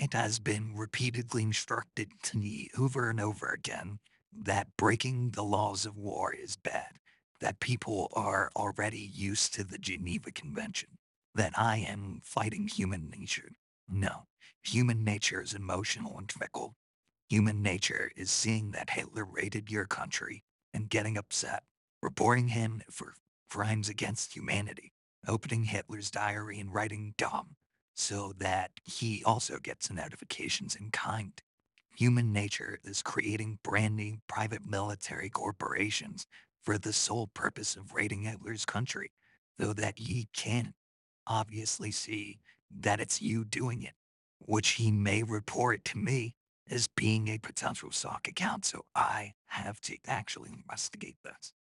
It has been repeatedly instructed to me over and over again that breaking the laws of war is bad, that people are already used to the Geneva Convention, that I am fighting human nature. No, human nature is emotional and fickle. Human nature is seeing that Hitler raided your country and getting upset, reporting him for crimes against humanity, opening Hitler's diary and writing dumb so that he also gets notifications in kind. Human nature is creating brand new private military corporations for the sole purpose of raiding Hitler's country, so that he can obviously see that it's you doing it, which he may report to me as being a potential sock account. So I have to actually investigate this.